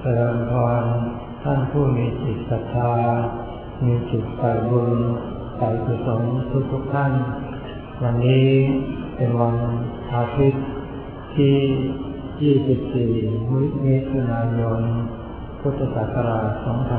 ริญพรท่านผู้มีจิตศรัทธามีจิตใฝ่บุญใฝ่กุศลทุกท่านวันนี้เป็นวันอาทิตย์ที่ 24 มิถุนายน พุทธศักราช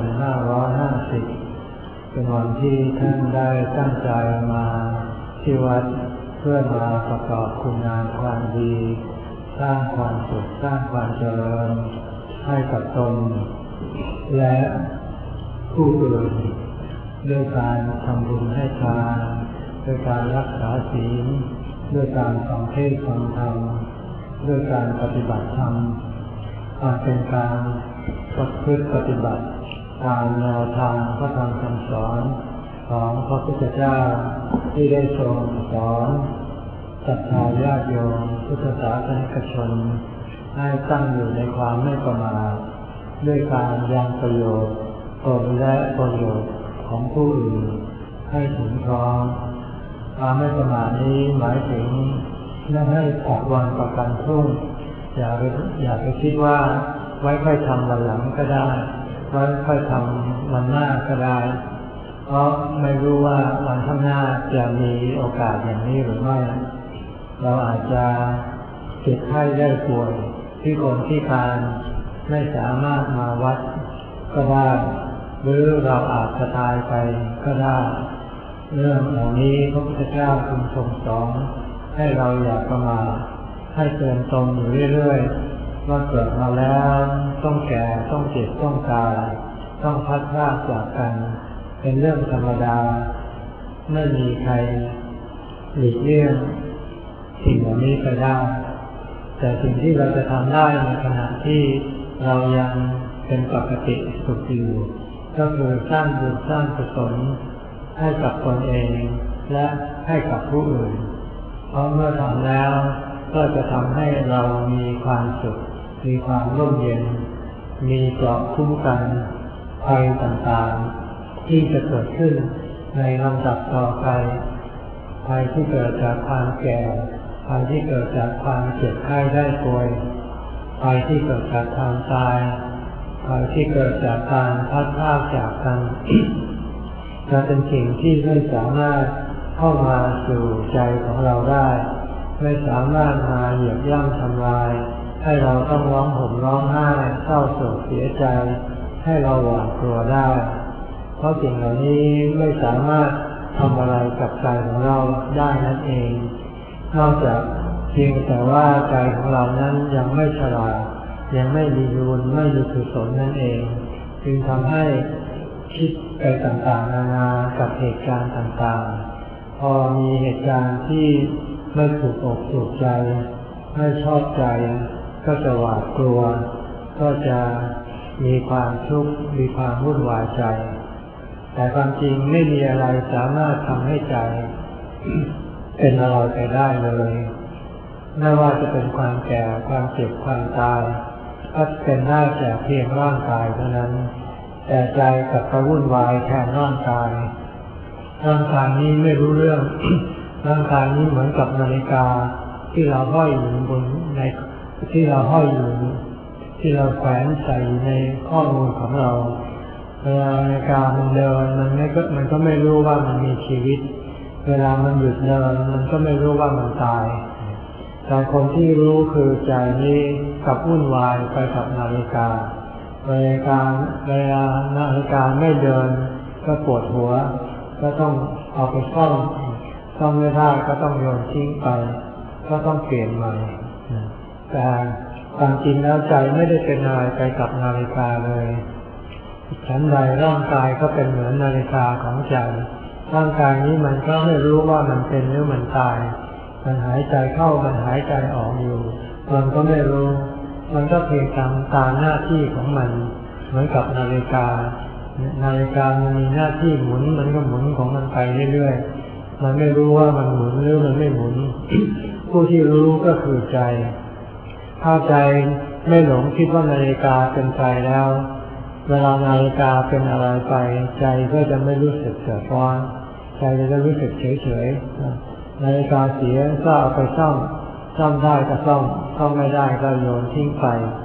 2550 เป็นวันที่ท่านได้ตั้งใจมาที่วัดเพื่อมาประกอบคุณงามความดีสร้างความสุขสร้างความเจริญให้กับตนและผู้อื่นด้วยการทำบุญให้ทานด้วยการรักษาศีลด้วยการฟังเทศน์ฟังธรรมด้วยการปฏิบัติธรรมเป็นการประพฤติปฏิบัติตามแนวทางพระธรรมคำสอนของพระพุทธเจ้าที่ได้ทรงสอนศรัทธาญาติโยมพุทธศาสนิกชนให้ตั้งอยู่ในความไม่ประมาทด้วยการยังประโยชน์ตนและประโยชน์ของผู้อื่นให้ถึงพร้อมความไม่ประมาทนี้หมายถึงไม่ให้ออกวันประกันพรุ่งอย่าไปคิดว่าไว้ค่อยทำวันหลังก็ได้ไว้ค่อยทำวันหน้าก็ได้เพราะไม่รู้ว่าวันข้างหน้าจะมีโอกาสอย่างนี้หรือไม่เราอาจจะเจ็บไข้ได้ป่วยที่คนที่การไม่สามารถมาวัดก็ได้หรือเราอาจจะตายไปก็ได้เรื่องเหล่านี้พระพุทธเจ้าทรงสอนให้เราอย่าประมาทให้เตือนตนอยู่เรื่อยๆว่าเกิดมาแล้วต้องแก่ต้องเจ็บต้องตายต้องพัดพรากจากกันเป็นเรื่องธรรมดาไม่มีใครหลีกเลี่ยงสิ่งเหล่านี้ไปได้แต่สิ่งที่เราจะทำได้ในขณะที่เรายังเป็นปกติสุขอยู่ก็คือสร้างบุญสร้างกุศลให้กับตนเองและให้กับผู้อื่นเพราะเมื่อทำแล้วก็จะทำให้เรามีความสุขมีความร่มเย็นมีเกราะคุ้มกันภัยต่างๆที่จะเกิดขึ้นในลำดับต่อไปภัยที่เกิดจากความแก่ภัยที่เกิดจากความเจ็บไข้ได้ป่วยภัยที่เกิดจากความตายภัยที่เกิดจากการพัดพรากจากกันจะเป็นสิ่งที่ไม่สามารถเข้ามาสู่ใจของเราได้ไม่สามารถมาเหยียบย่ำทำลายให้เราต้องร้องห่มร้องไห้เศร้าโศกเสียใจให้เราหวาดกลัวได้เพราะสิ่งเหล่านี้ไม่สามารถทำอะไรกับใจของเราได้นั่นเองนอกจากเพียงแต่ว่าใจของเรานั้นยังไม่ฉลาดยังไม่มีบุญไม่มีกุศลนั่นเองจึงทำให้คิดไปต่างๆนานากับเหตุการณ์ต่างๆพอมีเหตุการณ์ที่ไม่ถูกอกถูกใจไม่ชอบใจก็จะหวาดกลัวก็จะมีความทุกข์มีความวุ่นวายใจแต่ความจริงไม่มีอะไรสามารถทำให้ใจเป็นอะไรไปได้เลยไม่ว่าจะเป็นความแก่ความเจ็บความตายก็เป็นได้แต่เพียงร่างกายเท่านั้นแต่ใจกับกระวุ่นวายแทนร่างกายนี้ไม่รู้เรื่อง ร่างกายนี้เหมือนกับนาฬิกาที่เราห้อยอยู่บนในที่เราห้อยอยู่ที่เราแขวนใส่ในข้อมือของเราเวลานาฬิกามันเดินมันก็ไม่รู้ว่ามันมีชีวิตเวลามันหยุดเดินมันก็ไม่รู้ว่ามันตายแต่คนที่รู้คือใจนี้กับวุ่นวายไปกับนาฬิกาเวลานาฬิกาไม่เดินก็ปวดหัวก็ต้องเอาไปซ่อมไม่ได้ก็ต้องโยนทิ้งไปก็ต้องเปลี่ยนใหม่แต่ความจริงแล้วใจไม่ได้เป็นอะไรไปกับนาฬิกาเลยฉันใดร่างกายก็เป็นเหมือนนาฬิกาของใจร่างกายนี้มันก็ไม่รู้ว่ามันเป็นหรือมันตายมันหายใจเข้ามันหายใจออกอยู่มันก็ไม่รู้มันก็เพียงตามหน้าที่ของมันเหมือนกับนาฬิกามันมีหน้าที่หมุนมันก็หมุนของมันไปเรื่อยๆมันไม่รู้ว่ามันหมุนหรือมันไม่หมุน ผู้ที่รู้ก็คือใจถ้าใจไม่หลงคิดว่านาฬิกาเป็นใจแล้วเวลานาฬิกาเป็นอะไรไปใจก็จะไม่รู้สึกเดือดร้อนใจจะรู้สึกเฉยๆนาฬิกาเสียก็เอาไปซ่อมได้ก็ซ่อมไม่ได้ก็โยนทิ้งไป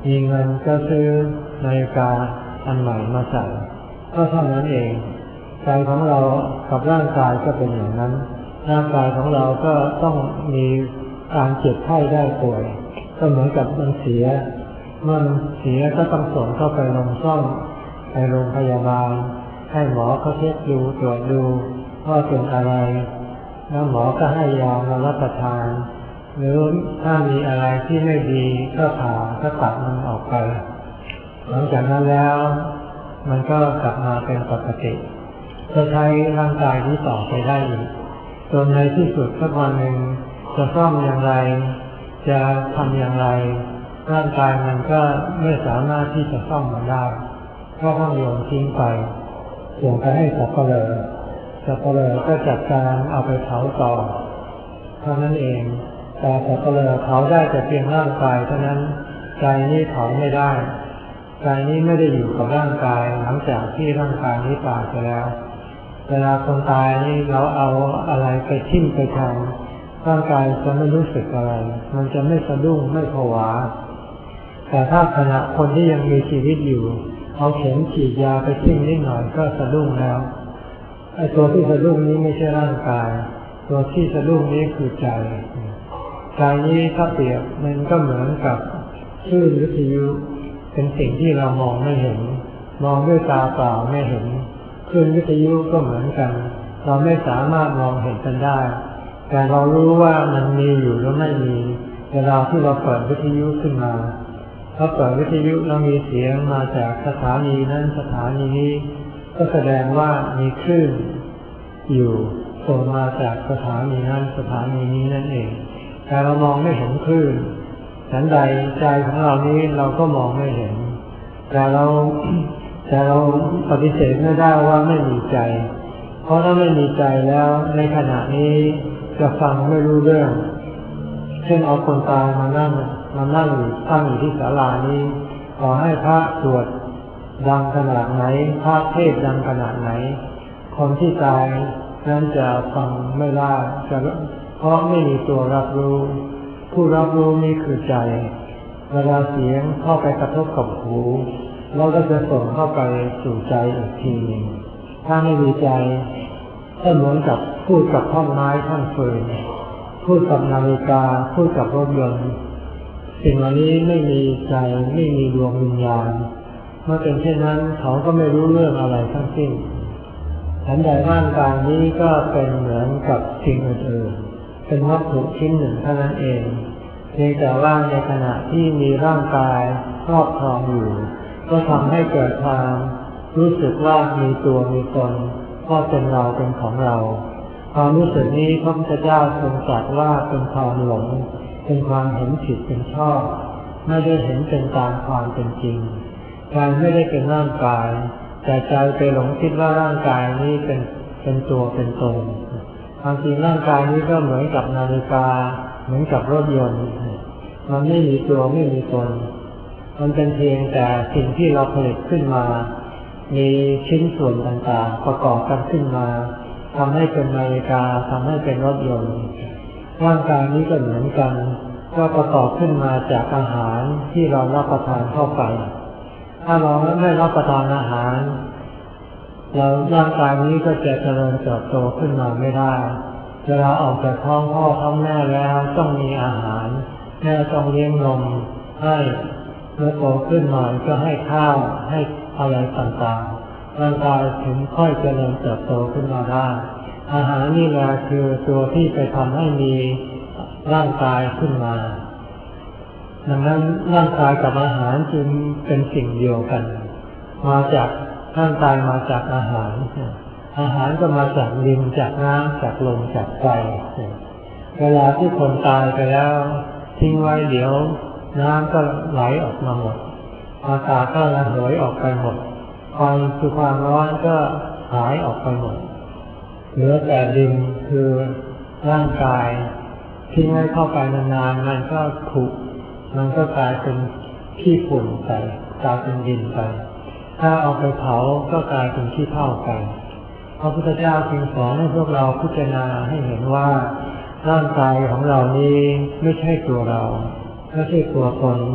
มีเงินก็ซื้อนาฬิกาอันใหม่มาใส่ก็เท่านั้นเองใจของเรากับร่างกายก็เป็นอย่างนั้นร่างกายของเราก็ต้องมีการเจ็บไข้ได้ป่วยก็เหมือนกับมันเสียเมื่อมันเสียก็ต้องส่งเข้าไปลงซ่อมในโรงพยาบาลให้หมอเขาเช็คดูตรวจดูว่าเป็นอะไรแล้วหมอก็ให้ยามารับประทานหรือถ้ามีอะไรที่ไม่ดีก็ผ่าก็ตัดมันออกไปหลังจากนั้นแล้วมันก็กลับมาเป็นปกติจะใช้ร่างกายนี้ต่อไปได้อีกจนในที่สุดสักวันหนึ่งจะซ่อมอย่างไรจะทำอย่างไรร่างกายมันก็ไม่สามารถที่จะซ่อมมันได้ก็ต้องโยนทิ้งไปส่งไปให้สัปเหร่อก็จัดการเอาไปเผาต่อเท่านั้นเองแต่สัปเหร่อเผาได้แต่เพียงร่างกายเท่านั้นใจนี้เผาไม่ได้ใจนี้ไม่ได้อยู่กับร่างกายหลังจากที่ร่างกายนี้ตายไปแล้วเวลาคนตายนี่เราเอาอะไรไปทิ่มไปแทงร่างกายจะไม่รู้สึกอะไรมันจะไม่สะดุ้งไม่ผวาแต่ถ้าขณะคนที่ยังมีชีวิตอยู่เอาเข็มฉีดยาไปทิ่มนิดหน่อยก็สะดุ้งแล้วไอ้ตัวที่สะดุ้งนี้ไม่ใช่ร่างกายตัวที่สะดุ้งนี้คือใจนี้ถ้าเปรียบมันก็เหมือนกับคลื่นวิทยุเป็นสิ่งที่เรามองไม่เห็นมองด้วยตาเปล่าไม่เห็นคลื่นวิทยุก็เหมือนกันเราไม่สามารถมองเห็นกันได้แต่เรารู้ว่ามันมีอยู่หรือไม่มีเวลาที่เราเปิดวิทยุขึ้นมาถ้าเปิดวิทยุแล้วมีเสียงมาจากสถานีนั้นสถานีนี้ก็แสดงว่ามีคลื่นอยู่ส่งมาจากสถานีนั้นสถานีนี้นั่นเองแต่เรามองไม่เห็นคลื่นฉันใดใจของเรานี้เราก็มองไม่เห็นแต่เราปฏิเสธไม่ได้ว่าไม่มีใจเพราะถ้าไม่มีใจแล้วในขณะนี้จะฟังไม่รู้เรื่องเช่นเอาคนตายมานั่งอยู่ตั้งอยู่ที่ศาลานี้ขอให้พระสวดดังขนาดไหนพระเทศดังขนาดไหนคนที่ตายนั้นจะฟังไม่ได้เพราะไม่มีตัวรับรู้ผู้รับรู้นี่คือใจเวลาเสียงเข้าไปกระทบกับหูเราก็จะส่งเข้าไปสู่ใจอีกทีหนึ่งถ้าไม่มีใจก็เหมือนกับพูดกับท่อนไม้ท่อนฟืนพูดกับนาฬิกาพูดกับรถยนต์สิ่งเหล่านี้ไม่มีใจไม่มีดวงวิญญาณเมื่อเป็นเช่นนั้นเขาก็ไม่รู้เรื่องอะไรทั้งสิ้นฉันใดร่างกายนี้ก็เป็นเหมือนกับสิ่งอื่นๆเป็นวัตถุชิ้นหนึ่งเท่านั้นเองเพียงแต่ว่าในขณะที่มีร่างกายครอบครองอยู่ก็ทำให้เกิดความรู้สึกว่ามีตัวมีตนว่าเป็นเราเป็นของเราความรู้สึกนี้พระพุทธเจ้าทรงตรัสว่าเป็นความหลงเป็นความเห็นผิดเป็นชอบไม่ได้เห็นเป็นตามความเป็นจริงกายไม่ได้เป็นร่างกายแต่ใจไปหลงคิดว่าร่างกายนี้เป็นตัวเป็นตนความจริงร่างกายนี้ก็เหมือนกับนาฬิกาเหมือนกับรถยนต์มันไม่มีตัวไม่มีตนมันเป็นเพียงแต่สิ่งที่เราผลิตขึ้นมามีชิ้นส่วนต่างๆประกอบกันขึ้นมาทำให้เป็นนาฬิกาทำให้เป็นรถยนต์ร่างกายนี้ก็เหมือนกันก็ประกอบขึ้นมาจากอาหารที่เรารับประทานเข้าไปถ้าเราไม่รับประทานอาหารเราร่างกายนี้ก็จะเจริญเติบโตขึ้นมาไม่ได้เวลาออกจากท้องพ่อท้องแม่แล้วต้องมีอาหารแม่ต้องเลี้ยงนมให้เมื่อโตขึ้นหน่อยก็ให้ข้าวให้อะไรต่างๆร่างกายถึงค่อยเจริญเติบโตขึ้นมาได้อาหารนี่แหละคือตัวที่ไปทำให้มีร่างกายขึ้นมาดังนั้นร่างกายกับอาหารจึงเป็นสิ่งเดียวกันมาจากร่างกายมาจากอาหารก็มาจากดินจากน้ำจากลมจากไฟเวลาที่คนตายไปแล้วทิ้งไว้เดี๋ยวน้ำก็ไหลออกมาหมดอากาศก็ระเหยออกไปหมดความคือความร้อนก็หายออกไปหมดเหลือแต่ดินคือร่างกายทิ้งไว้เข้าไปนานๆมันก็ผุมันก็กลายเป็นขี้ฝุ่นไปกลายเป็นดินไปถ้าเอาไปเผาก็กลายเป็นขี้เถ้าไปพระพุทธเจ้าจึงสอนให้พวกเราพิจารณาให้เห็นว่าร่างกายของเรานี้ไม่ใช่ตัวเราไม่ใช่ตัวตนไ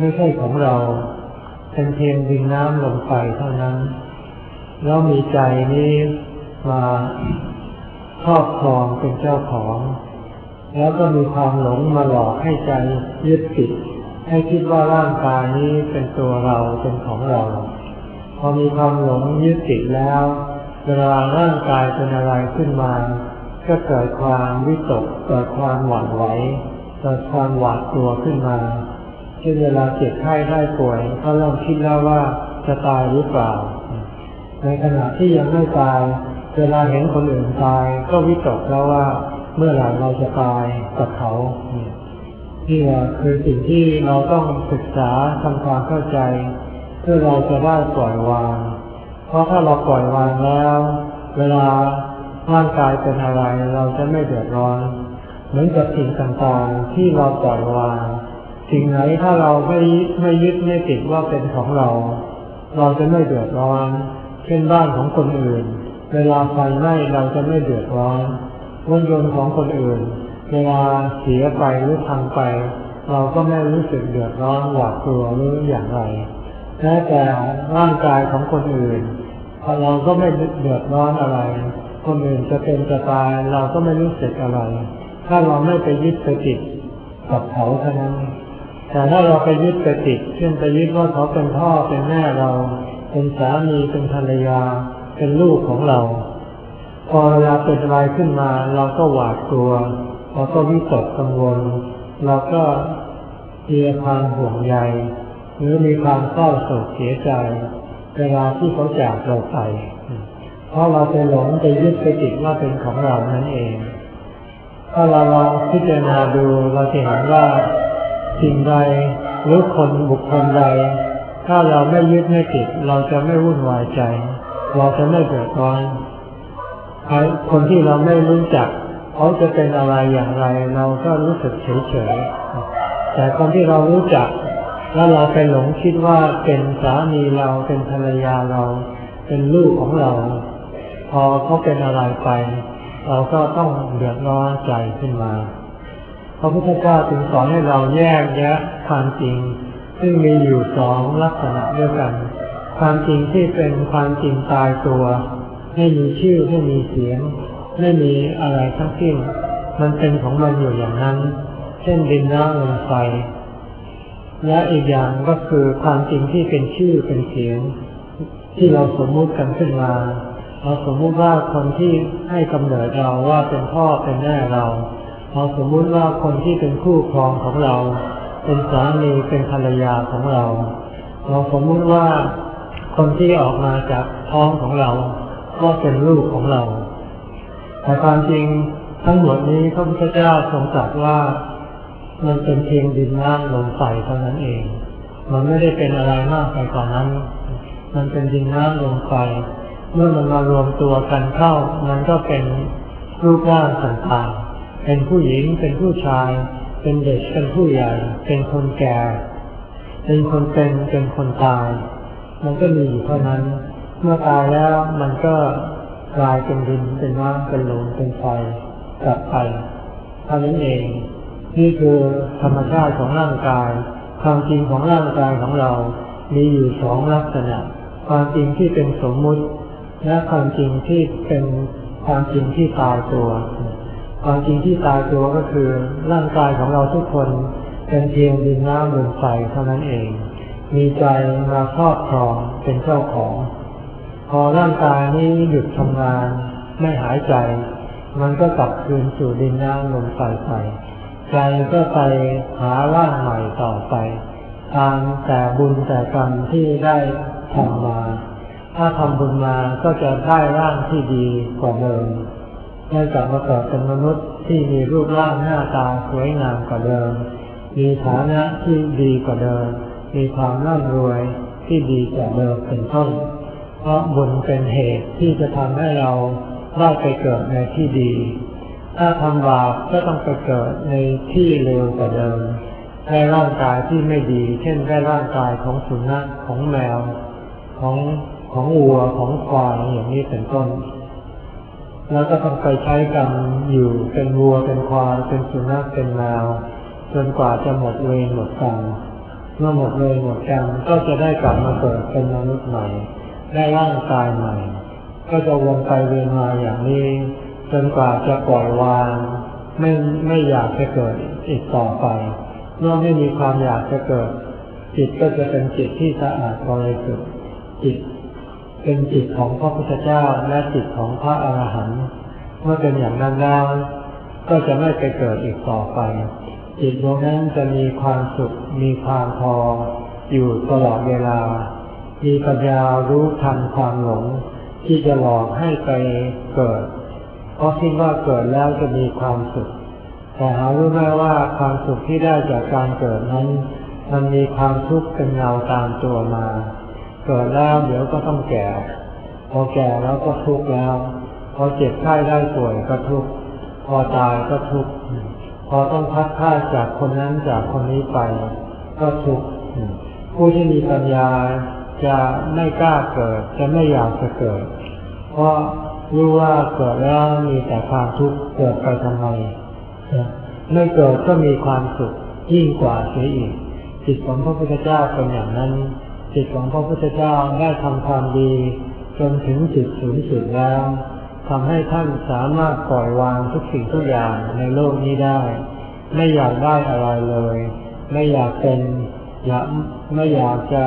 ไม่ใช่ของเราเป็นเพียงดินน้ำลมไฟเท่านั้นแล้วมีใจนี้มาครอบครองเป็นเจ้าของแล้วก็มีความหลงมาหลอกให้ใจยึดติดให้คิดว่าร่างกายนี้เป็นตัวเราเป็นของเราพอมีความหลงยึดติดแล้วเวลาร่างกายเป็นอะไรขึ้นมาก็เกิดความวิตกเกิดความหวั่นไหวเกิดความหวาดกลัวขึ้นมาเช่นเวลาเจ็บไข้ได้ป่วยก็เริ่มคิดแล้วว่าจะตายหรือเปล่าในขณะที่ยังไม่ตายเวลาเห็นคนอื่นตายก็วิตกแล้วว่าเมื่อไหร่เราจะตายกับเขานี่คือสิ่งที่เราต้องศึกษาทำความเข้าใจเพื่อเราจะได้ปล่อยวางเพราะถ้าเราปล่อยวางแล้วเวลาร่างกายเป็นอะไรเราจะไม่เดือดร้อนเหมือนกับสิ่งต่างๆที่เราปล่อยวางสิ่งไหนถ้าเราไม่ยึดไม่ติดว่าเป็นของเราเราจะไม่เดือดร้อนเช่นบ้านของคนอื่นเวลาไฟไหม้เราจะไม่เดือดร้อนรถยนต์ของคนอื่นเวลาเสียไปหรือพังไปเราก็ไม่รู้สึกเดือดร้อนหวาดกลัวหรืออย่างไรแม้แต่ร่างกายของคนอื่นเราก็ไม่เดือดร้อนอะไรคนอื่นจะเป็นจะตายเราก็ไม่รู้สึกอะไรถ้าเราไม่ไปยึดไปติดกับเขาเท่านั้นแต่ถ้าเราไปยึดไปติดเช่นไปยึดว่าเขาเป็นพ่อเป็นแม่เราเป็นสามีเป็นภรรยาเป็นลูกของเราพอเวลาเกิดอะไรขึ้นมาเราก็หวาดกลัวเราก็วิตกกังวลเราก็มีความห่วงใยหรือมีความเศร้าโศกเสียใจเวลาที่เขาจากเราไปเพราะเราไปหลงไปยึดไปติดว่าเป็นของเรานั่นเองถ้าเราลองพิจารณาดูเราจะเห็นว่าสิ่งใดหรือบุคคลใดถ้าเราไม่ยึดไม่ติดเราจะไม่วุ่นวายใจเราจะไม่เดือดร้อนคนที่เราไม่รู้จักเขาจะเป็นอะไรอย่างไรเราก็รู้สึกเฉยๆแต่คนที่เรารู้จักแล้วเราไปหลงคิดว่าเป็นสามีเราเป็นภรรยาเราเป็นลูกของเราพอเขาเป็นอะไรไปเราก็ต้องเดือดร้อนใจขึ้นมาพระพุทธเจ้าจึงสอนให้เราแยกแยะความจริงซึ่งมีอยู่สองลักษณะด้วยกันความจริงที่เป็นความจริงตายตัวไม่มีชื่อไม่มีเสียงไม่มีอะไรทั้งสิ้นมันเป็นของมันอยู่อย่างนั้นเช่นดินน้ำลมไฟและอีกอย่างก็คือความจริงที่เป็นชื่อเป็นเสียงที่เราสมมุติกันขึ้นมาเราสมมุติว่าคนที่ให้กำเนิดเราว่าเป็นพ่อเป็นแม่เราสมมุติว่าคนที่เป็นคู่ครองของเราเป็นสามีเป็นภรรยาของเราสมมุติว่าคนที่ออกมาจากท้องของเราก็เป็นลูกของเราแต่ความจริงทั้งหมดนี้พระพุทธเจ้าทรงตรัสว่ามันเป็นเพียงดินน้ำลมไฟเท่านั้นเองมันไม่ได้เป็นอะไรมากไปกว่านั้นมันเป็นดินน้ำลมไฟเมื่อมันมารวมตัวกันเข้ามันก็เป็นรูปร่างต่างๆเป็นผู้หญิงเป็นผู้ชายเป็นเด็กเป็นผู้ใหญ่เป็นคนแก่เป็นคนเป็นคนตายมันก็มีอยู่เท่านั้นเมื่อตายแล้วมันก็กลายเป็นดินเป็นน้ำเป็นลมเป็นไฟกลับไปเท่านั้นเองนี่คือธรรมชาติของร่างกายความจริงของร่างกายของเรามีอยู่สองลักษณะความจริงที่เป็นสมมุติและความจริงที่เป็นความจริงที่ตายตัวความจริงที่ตายตัวก็คือร่างกายของเราทุกคนเป็นเพียงดินน้ำลมไฟเท่านั้นเองมีใจมาครอบครองเป็นเจ้าของพอร่างกายนี้หยุดทำงานไม่หายใจมันก็กลับคืนสู่ดินน้ำลมไฟไปใจก็ไปหาร่างใหม่ต่อไปตามแต่บุญแต่กรรมที่ได้ทำมาถ้าทำบุญมาก็จะได้ร่างที่ดีกว่าเดิมได้กลับมาเกิดเป็นมนุษย์ที่มีรูปร่างหน้าตาสวยงามกว่าเดิมมีฐานะที่ดีกว่าเดิมมีความร่ำรวยที่ดีกว่าเดิมเป็นต้นเพราะบุญเป็นเหตุที่จะทำให้เราได้ไปเกิดในที่ดีถ้าทำบาปก็ต้องไปเกิดในที่เลวกว่าเดิมได้ร่างกายที่ไม่ดีเช่นได้ร่างกายของสุนัขของแมวของวัวของควายอย่างนี้เป็นต้นแล้วก็ต้องไปใช้กรรมอยู่เป็นวัวเป็นควายเป็นสุนัขเป็นแมวจนกว่าจะหมดเวรหมดกรรมเมื่อหมดเลยหมดกรรมก็จะได้กลับมาเกิดเป็นมนุษย์ใหม่ได้ร่างกายใหม่ก็จะวนไปเวียนมาอย่างนี้จนกว่าจะปล่อยวางไม่อยากจะเกิดอีกต่อไปเมื่อไม่มีความอยากจะเกิดจิตก็จะเป็นจิตที่สะอาดบริสุทธิ์จิตเป็นจิตของพระพุทธเจ้าและจิตของพระอรหันต์เมื่อเป็นอย่างนั้นแล้วก็จะไม่ไปเกิดอีกต่อไปจิตดวงนั้นจะมีความสุขมีความพออยู่ตลอดเวลามีปัญญารู้ทันความหลงที่จะหลอกให้ไปเกิดเพราะคิดว่าเกิดแล้วจะมีความสุขแต่หารู้ไหมว่าความสุขที่ได้จากการเกิดนั้นมันมีความทุกข์เป็นเงาตามตัวมาเกิดแล้วเดี๋ยวก็ต้องแก่พอแก่แล้วก็ทุกข์แล้วพอเจ็บไข้ได้ป่วยก็ทุกข์พอตายก็ทุกข์พอต้องพัดพรากจากคนนั้นจากคนนี้ไปก็ทุกข์ผู้ที่มีปัญญาจะไม่กล้าเกิดจะไม่อยากจะเกิดเพราะรู้ว่าเกิดแล้วมีแต่ความทุกข์เกิดไปทำไมไม่เกิดก็มีความสุขยิ่งกว่าเสียอีกจิตของพระพุทธเจ้าเป็นอย่างนั้นจิตของพระพุทธเจ้าได้ทำความดีจนถึงจุดสูงสุดแล้วทำให้ท่านสามารถปล่อยวางทุกสิ่งทุกอย่างในโลกนี้ได้ไม่อยากได้อะไรเลยไม่อยากเป็นไม่อยากจะ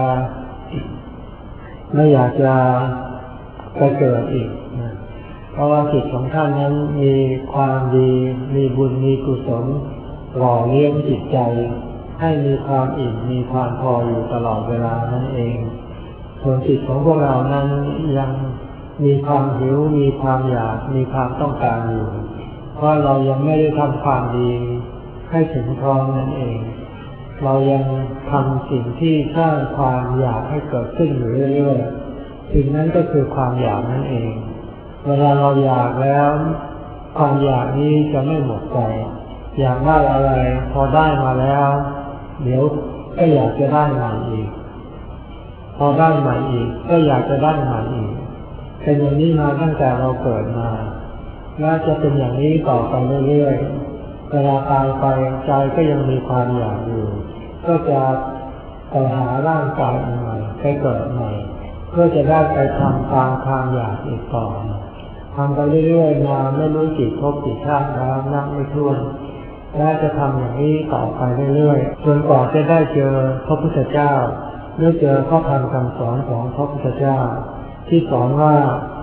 ไปเกิดอีกเพราะว่าจิตของท่านนั้นมีความดีมีบุญมีกุศลหล่อเลี้ยงจิตใจให้มีความอิ่มมีความพออยู่ตลอดเวลานั่นเองส่วนจิตของพวกเรานั้นยังมีความหิวมีความอยากมีความต้องการอยู่เพราะเรายังไม่ได้ทำความดีให้ถึงพร้อมนั่นเองเรายังทำสิ่งที่สร้างความอยากให้เกิดขึ้นอยู่เรื่อยๆสิ่งนั้นก็คือความอยากนั่นเองเวลาเราอยากแล้วความอยากนี้จะไม่หมดไปอยากได้อะไรพอได้มาแล้วเดี๋ยวก็อยากจะได้ใหม่อีกพอได้ใหม่อีกก็อยากจะได้ใหม่อีกเป็นอย่างนี้มาตั้งแต่เราเกิดมาและจะเป็นอย่างนี้ต่อไปเรื่อยๆเวลาตายไปใจก็ยังมีความอยากอยู่ก็จะไปหาร่างกายใหม่ไปเกิดใหม่เพื่อจะได้ไปทำตามความอยากอีกต่อทำไปเรื่อยๆมาไม่รู้กี่ภพกี่ชาติแล้วนับไม่ถ้วนและจะทำอย่างนี้ต่อไปเรื่อยๆจนกว่าจะได้เจอพระพุทธเจ้าได้เจอข้อธรรมคำสอนของพระพุทธเจ้าที่สอนว่า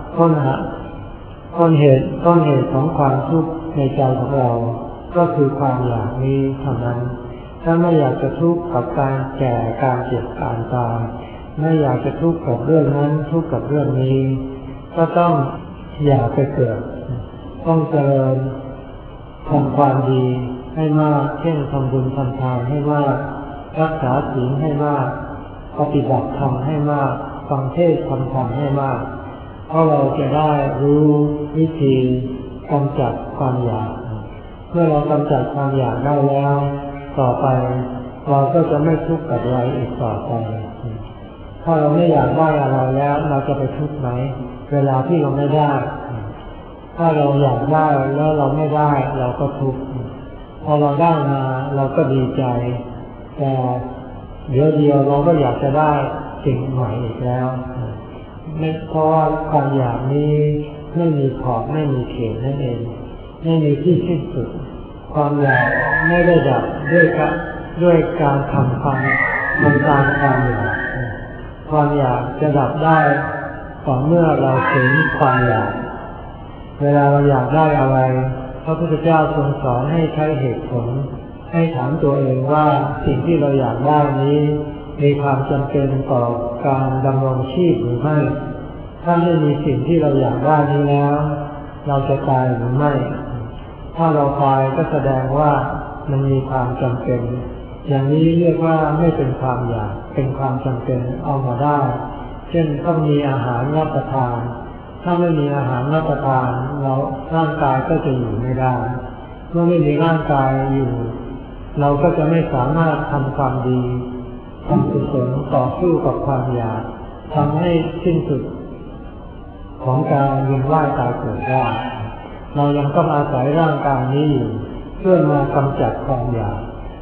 ต้นเหตุของความทุกข์ในใจของเราก็คือความอยากนี้เท่านั้นถ้าไม่อยากจะทุกข์กับการแก่การเจ็บการตายไม่อยากจะทุกข์กับเรื่องนั้นทุกข์กับเรื่องนี้ก็ต้องอย่าไปเกิดต้องเจริญทำความดีให้มากเช่นทำบุญทำทานให้มากรักษาศีลให้มากปฏิบัติธรรมให้มากฟังเทศน์ฟังธรรมให้มากเพราะเราจะได้รู้วิธีกำจัดความอยากเมื่อเรากำจัดความอยากได้แล้วต่อไปเราก็จะไม่ทุกข์กับอะไรอีกต่อไปถ้าเราไม่อยากได้อะไรแล้วเราจะไปทุกข์ไหมเวลาที่เราไม่ได้ถ้าเราอยากได้แล้วเราไม่ได้เราก็ทุกข์พอเราได้มาเราก็ดีใจแต่เดียวเราก็อยากจะได้สิ่งใหม่อีกแล้วเพราะว่าความอยากนี้ไม่มีขอบไม่มีเขตนั่นเองไม่มีที่สิ้นสุดความอยากไม่ได้ดับด้วยการทำความตามความอยากความอยากจะดับได้ต่อเมื่อเราถึงความอยากเวลาเราอยากได้อะไรพระพุทธเจ้าทรงสอนให้ใช้เหตุผลให้ถามตัวเองว่าสิ่งที่เราอยากได้นี้มีความจำเป็นต่อการดำรงชีพหรือไม่ถ้าไม่มีสิ่งที่เราอยากได้นี้แล้วเราจะตายหรือไม่ถ้าเราตายก็แสดงว่ามันมีความจำเป็นอย่างนี้เรียกว่าไม่เป็นความอยากเป็นความจำเป็นเอามาได้เช่นต้องมีอาหารรับประทานถ้าไม่มีอาหารรับประทานเราร่างกายก็จะอยู่ไม่ได้เมื่อไม่มีร่างกายอยู่เราก็จะไม่สามารถทำความดีทำกุศลต่อสู้กับความอยากทำให้สิ้นสุดของการเวียนว่ายตายเกิดได้เรายังต้องอาศัยร่างกายนี้อยู่เพื่อมากำจัดความอยาก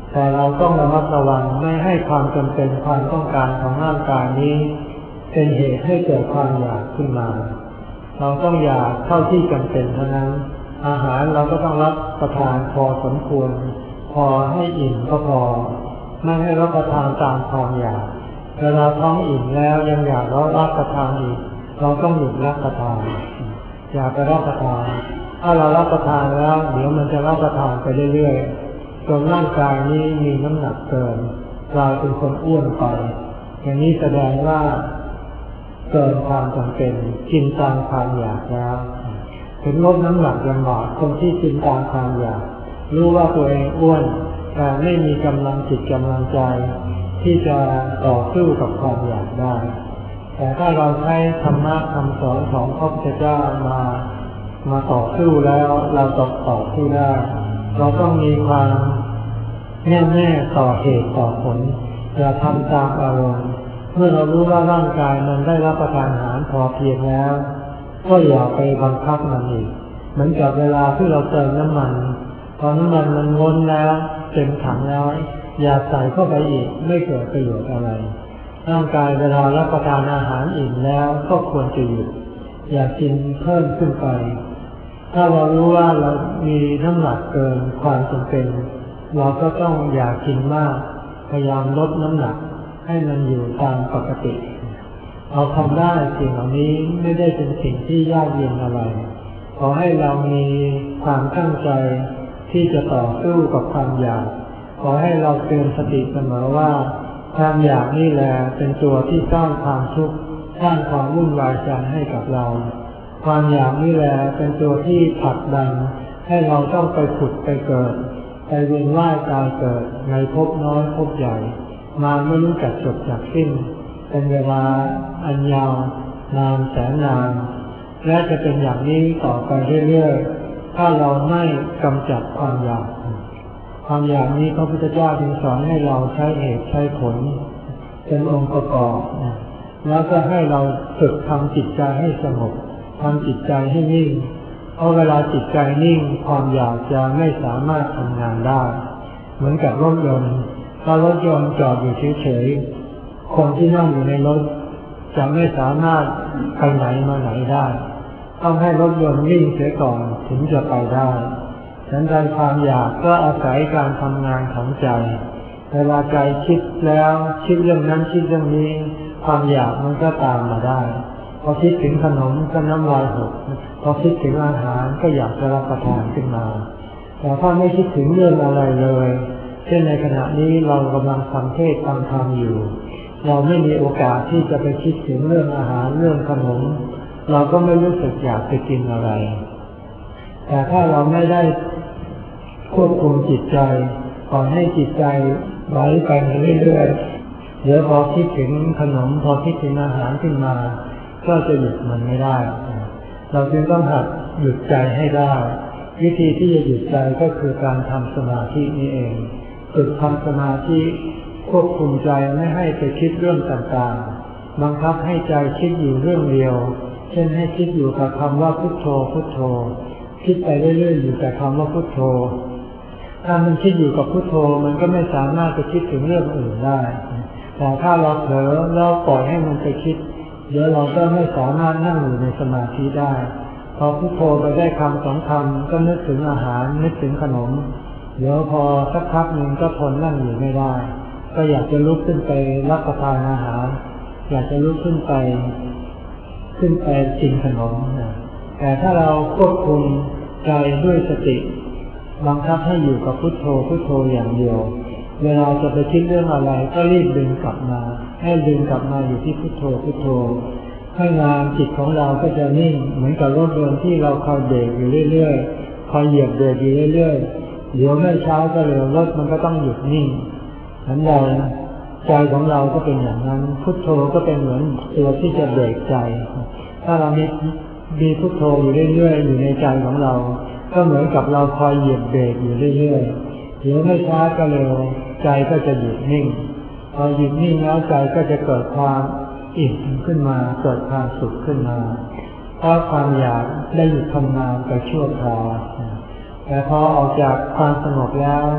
แต่เราต้องระมัดระวังไม่ให้ความจำเป็นความต้องการของร่างกายนี้เป็นเหตุให้เกิดความอยากขึ้นมาเราต้องอยากเท่าที่จำเป็นเท่านั้นอาหารเราก็ต้องรับประทานพอสมควรพอให้อิ่มก็พอไม่ให้รับประทานตามความอยากเวลาท้องอิ่มแล้วยังอยากรับประทานอีกเราต้องหยุดรับประทานอย่าไปรับประทานถ้าเรารับประทานแล้วเดี๋ยวมันจะรับประทานไปเรื่อยๆจนร่างกายนี้มีน้ำหนักเกินกลายเป็นคนอ้วนไปอย่างนี้แสดงว่าเกินความจำเป็นกินตามความอยากแล้วถึงลดน้ำหนักลำบากคนที่กินตามความอยากรู้ว่าตัวเองอ้วนแต่ไม่มีกำลังจิตกำลังใจที่จะต่อสู้กับความอยากได้แต่ถ้าเราใช้ธรรมะคำสอนของพระพุทธเจ้ามาต่อสู้แล้วเราต่อสู้ได้เราต้องมีความแน่วแน่ต่อเหตุต่อผลอย่าทำตามอารมณ์เมื่อเรารู้ว่าร่างกายมันได้รับประทานอาหารพอเพียงแล้วก็อย่าไปบังคับมันอีกเหมือนกับเวลาที่เราเติมน้ำมันพอน้ำมันมันล้นแล้วเต็มถังแล้วอย่าใส่เข้าไปอีกไม่เกิดประโยชน์อะไรร่างกายเวลารับประทานอาหารอิ่มแล้วก็ควรจะหยุดอย่ากินเพิ่มขึ้นไปถ้าเรารู้ว่าเรามีน้ำหนักเกินความจำเป็นเราก็ต้องอย่ากินมากพยายามลดน้ำหนักให้มันอยู่ตามปกติเราทำได้สิ่งเหล่านี้ไม่ได้เป็นสิ่งที่ยากเย็นอะไรขอให้เรามีความตั้งใจที่จะต่อสู้กับความอยากขอให้เราเตือนสติเสมอว่าความอยากนี่แหละเป็นตัวที่สร้างความทุกข์สร้างความวุ่นวายใจให้กับเราความอยากนี่แหละเป็นตัวที่ผลักดันให้เราต้องไปผุดไปเกิดไปเวียนว่ายตายเกิดในภพน้อยภพใหญ่มาไม่รู้จักจบจากสิ้นเป็นเวลาอันยาวนานแสนนานและจะเป็นอย่างนี้ต่อไปเรื่อยๆถ้าเราไม่กำจัดความอยากนี้พระพุทธเจ้าจึงสอนให้เราใช้เหตุใช้ผลเป็นองค์ประกอบแล้วก็ให้เราฝึกทำจิตใจให้สงบทำจิตใจให้นิ่งเพราะเวลาจิตใจนิ่งความอยากจะไม่สามารถทำงานได้เหมือนกับรถยนต์ถ้ารถยนต์จอดอยู่เฉยๆคนที่นั่งอยู่ในรถจะไม่สามารถไปไหนมาไหนได้ต้องให้รถยนต์วิ่งเสียก่อนถึงจะไปได้ฉันใดความอยากก็อาศัยการทำงานของใจเวลาใจคิดแล้วคิดเรื่องนั้นคิดเรื่องนี้ความอยากมันก็ตามมาได้พอคิดถึงขนมก็น้ำลายหกพอคิดถึงอาหารก็อยากจะรับประทานขึ้นมาแต่ถ้าไม่คิดถึงเรื่องอะไรเลยเช่นในขณะนี้เรากำลังฟังเทศน์ฟังธรรมอยู่เราไม่มีโอกาสที่จะไปคิดถึงเรื่องอาหารเรื่องขนมเราก็ไม่รู้สึกอยากไปกินอะไรแต่ถ้าเราไม่ได้ควบคุมจิตใจปล่อยให้จิตใจไหลไปเรื่อยๆเดี๋ยวพอคิดถึงขนมพอคิดถึงอาหารขึ้นมาก็จะหยุดมันไม่ได้เราจึงต้องหัดหยุดใจให้ได้วิธีที่จะหยุดใจก็คือการทำสมาธินี่เองฝึกทำสมาธิควบคุมใจไม่ให้ไปคิดเรื่องต่างๆบังคับให้ใจคิดอยู่เรื่องเดียวเช่นให้คิดอยู่กับคำว่าพุทโธพุทโธคิดไปเรื่อยๆอยู่แต่คำว่าพุทโธถ้ามันคิดอยู่กับพุทโธมันก็ไม่สามารถจะคิดถึงเรื่องอื่นได้แต่ถ้าเราเผลอแล้วปล่อยให้มันไปคิดเดี๋ยวเราก็ไม่สามารถนั่งอยู่ในสมาธิได้พอพุทโธไปได้คำสองคำก็นึกถึงอาหารนึกถึงขนมเดี๋ยวพอสักพักหนึ่งก็ทนนั่งอยู่ไม่ได้ก็อยากจะลุกขึ้นไปรับประทานอาหารอยากจะลุกขึ้นไปกินขนมแต่ถ้าเราควบคุมใจด้วยสติบังคับให้อยู่กับพุทโธพุทโธอย่างเดียวเวลาจะไปคิดเรื่องอะไรก็รีบดึงกลับมาให้ดึงกลับมาอยู่ที่พุทโธพุทโธให้งานจิตของเราก็จะนิ่งเหมือนกับรถยนต์ที่เราคอยเบรกอยู่เรื่อยๆคอยเหยียบเบรกอยู่เรื่อยๆเดี๋ยวไม่ช้าก็เร็วรถมันก็ต้องหยุดนิ่งนั้นเราใจของเราก็เป็นอย่างนั้นพุทโธก็เป็นเหมือนตัวที่จะเบรกใจถ้าเรามีพุทโธอยู่เรื่อยๆอยู่ในใจของเราก็เหมือนกับเราคอยเหยียบเบรกอยู่เรื่อยๆเดี๋ยวไม่ช้าก็เร็วใจก็จะหยุดนิ่งพอหยุดนิ่งแล้วใจก็จะเกิดความอิ่มขึ้นมาเกิดความสุขขึ้นมาเพราะความอยากได้หยุดทำงานไปชั่วคราวแต่พอออกจากความสงบแล้ว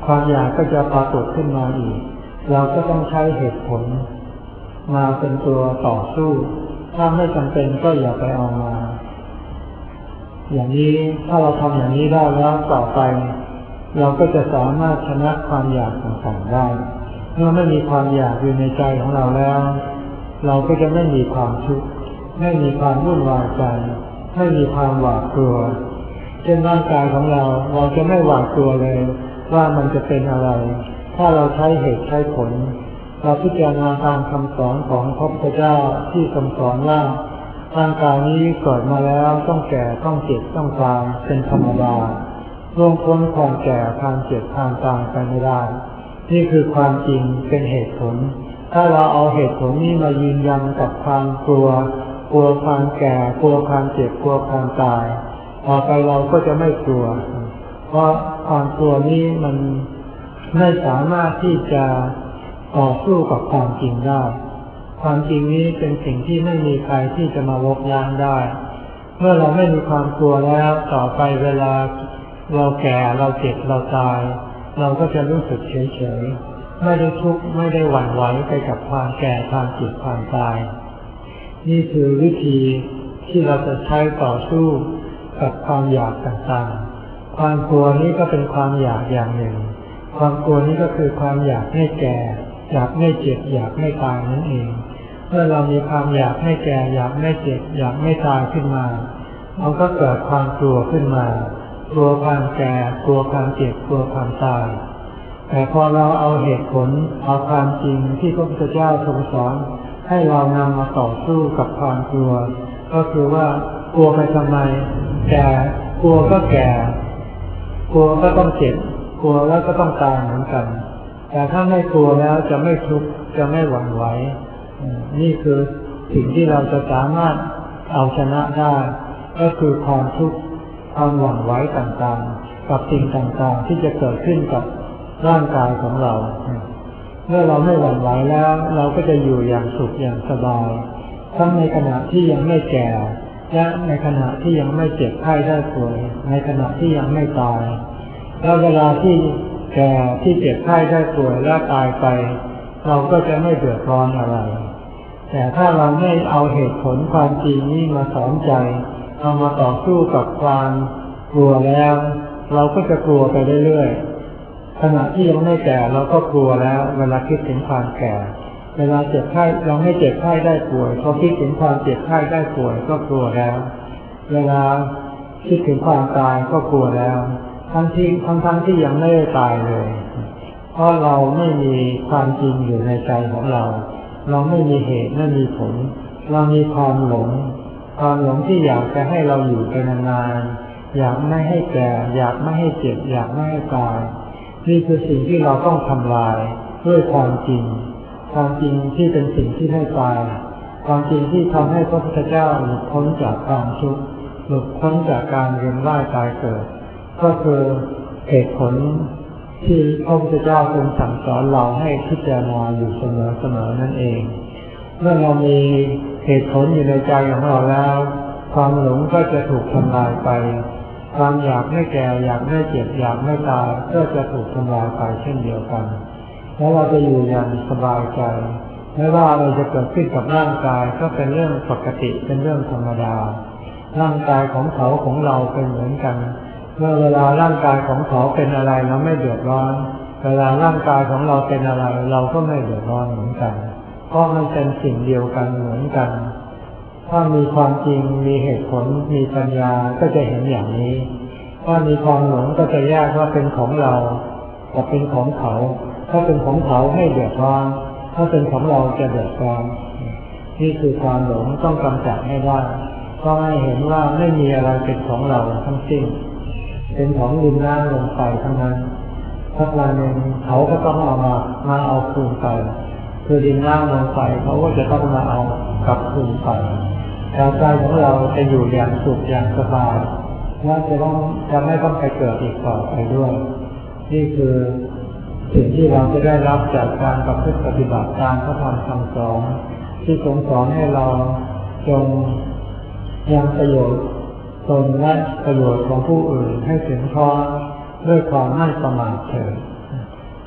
ความอยากก็จะปรากฏขึ้นมาอีกเราก็ต้องใช้เหตุผลมาเป็นตัวต่อสู้ถ้าไม่จำเป็นก็อย่าไปเอามาอย่างนี้ถ้าเราทำอย่างนี้ได้แล้วต่อไปเราก็จะสามารถชนะความอยากต่างๆได้เมื่อไม่มีความอยากอยู่ในใจของเราแล้วเราก็จะไม่มีความทุกข์ไม่มีความวุ่นวายใจไม่มีความหวาดกลัวเช่นร่างกายของเราจะไม่หวาดกลัวเลยว่ามันจะเป็นอะไรถ้าเราใช้เหตุใช้ผลเราพิจารณาตามคำสอนของพระพุทธเจ้าที่ทรงสอนว่าร่างกายนี้เกิดมาแล้วต้องแก่ต้องเจ็บต้องตายเป็นธรรมดาล่วงพ้นความแก่ความเจ็บความตายไปไม่ได้นี่คือความจริงเป็นเหตุผลถ้าเราเอาเหตุผลนี้มายืนยันกับความกลัวความแก่กลัวความเจ็บกลัวความตายต่อไปเราก็จะไม่กลัวเพราะความกลัวนี้มันไม่สามารถที่จะต่อสู้กับความจริงได้ความจริงนี้เป็นสิ่งที่ไม่มีใครที่จะมาลบล้างได้เมื่อเราไม่มีความกลัวแล้วต่อไปเวลาเราแก่เราเจ็บเราตายเราก็จะรู้สึกเฉยๆไม่ได้ทุกข์ไม่ได้หวั่นไหวไปกับความแก่ความเจ็บความตายนี่คือวิธีที่เราจะใช้ต่อสู้กับความอยากต่างๆความกลัวนี้ก็เป็นความอยากอย่างหนึ่งความกลัวนี้ก็คือความอยากให้แก่อยากไม่เจ็บอยากไม่ตายนั่นเองเมื่อเรามีความอยากให้แก่อยากไม่เจ็บอยากไม่ตายขึ้นมามันก็เกิดความกลัวขึ้นมากลัวความแก่กลัวความเจ็บกลัวความตายแต่พอเราเอาเหตุผลเอาความจริงที่พระพุทธเจ้าทรงสอนให้เรานำมาต่อสู้กับความกลัวก็คือว่ากลัวไปทำไมแก่กลัวก็แก่กลัวก็ต้องเจ็บกลัวแล้วก็ต้องตายเหมือนกันแต่ถ้าไม่กลัวแล้วจะไม่ทุกข์จะไม่หวั่นไหวนี่คือสิ่งที่เราจะสามารถเอาชนะได้ก็คือความทุกข์ความหวั่นไหวต่างๆกับสิ่งต่างๆที่จะเกิดขึ้นกับร่างกายของเราเมื่อเราไม่หวั่นไหวแล้วเราก็จะอยู่อย่างสุขอย่างสบายทั้งในขณะที่ยังไม่แก่และในขณะที่ยังไม่เจ็บไข้ได้ป่วยในขณะที่ยังไม่ตายแล้วเวลาที่แก่ที่เจ็บไข้ได้ป่วยและตายไปเราก็จะไม่เดือดร้อนอะไรแต่ถ้าเราไม่เอาเหตุผลความจริงนี้มาสอนใจเอามาต่อสู้กับความกลัวแล้วเราก็จะกลัวไปเรื่อยๆขณะที่ยังไม่แก่เราก็กลัวแล้วเวลาคิดถึงความแก่เวลาเจ็บไข้เราไม่เจ็บไข้ได้ป่วยพอคิดถึงความเจ็บไข้ได้ป่วยก็กลัวแล้วเวลาคิดถึงความตายก็กลัวแล้วทั้งที่ยังไม่ได้ตายเลยเพราะเราไม่มีความจริงอยู่ในใจของเราไม่มีเหตุไม่มีผลเรามีความหลงที่อยากจะให้เราอยู่ไปนานๆอยากไม่ให้แก่อยากไม่ให้เจ็บอยากไม่ให้ตายนี่คือสิ่งที่เราต้องทำลายด้วยความจริงที่เป็นสิ่งที่ให้ตายความจริงที่ทำให้พระพุทธเจ้าหลุดพ้นจากความทุกข์หลุดพ้นจากการเวียนว่ายตายเกิดก็คือเหตุผลที่พระพุทธเจ้าทรงสั่งสอนเราให้พิจารณาอยู่เสมอนั่นเองเมื่อเรามีเหตุผลอยู่ในใจของเราแล้วความหลงก็จะถูกทำลายไปความอยากไม่แก่อยากไม่เจ็บอยากไม่ตายก็จะถูกทำลายไปเช่นเดียวกันแล้วเราจะอยู่อย่างสบายใจไม่ว่าอะไรจะเกิดขึ้นกับร่างกายก็เป็นเรื่องปกติเป็นเรื่องธรรมดาร่างกายของเขาของเราเป็นเหมือนกันเมื่อเวลาร่างกายของเขาเป็นอะไรเราไม่เดือดร้อนเวลาร่างกายของเราเป็นอะไรเราก็ไม่เดือดร้อนเหมือนกันเพราะมันเป็นสิ่งเดียวกันเหมือนกันถ้ามีความจริงมีเหตุผลมีปัญญาก็จะเห็นอย่างนี้ถ้ามีความหลงก็จะแยกว่าเป็นของเรากับเป็นของเขาถ้าเป็นของเขาให้เดือดร้อนถ้าเป็นของเราจะเดือดร้อนนี่คือความหลงต้องกำจัดให้ได้ต้องให้เห็นว่าไม่มีอะไรเป็นของเราทั้งสิ้นเป็นของดินน้ำลมไฟทั้งนั้นสักวันหนึ่งเขาก็ต้องมาเอาคืนไปคือดินน้ำลมไฟเขาก็จะต้องมาเอากลับคืนไปแต่ใจของเราจะอยู่อย่างสุขอย่างสบายและจะไม่ต้องไปเกิดอีกต่อไปด้วยนี่คือสิ่งที่เราจะได้รับจากการประพฤติปฏิบัติตามพระธรรมคำสอนที่ทรงสอนให้เราจงยังประโยชน์ตนและประโยชน์ของผู้อื่นให้ถึงพร้อมด้วยความไม่ประมาทเถิด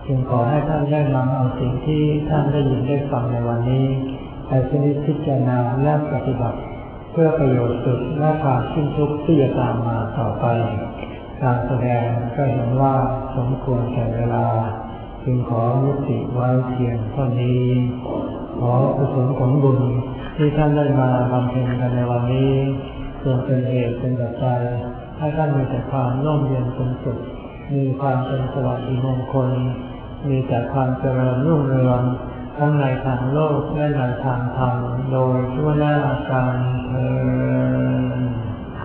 จึงขอให้ท่านได้นำเอาสิ่งที่ท่านได้ยินได้ฟังในวันนี้ไปพิจารณาและปฏิบัติเพื่อประโยชน์สุดและความสิ้นทุกข์ที่จะตามมาต่อไปการแสดงก็เห็นว่าสมควรแก่เวลาจึงขอยุติไว้เพียงเท่านี้ขอกุศลของบุญที่ท่านได้มาบำเพ็ญกันในวันนี้จงเป็นเหตุเป็นปัจจัยให้ท่านมีแต่ความร่มเย็นเป็นสุขมีความเป็นสวัสดิมงคลมีแต่ความเจริญรุ่งเรืองทั้งในทางโลกและในทางธรรมโดยทั่วหน้ากันเทอญ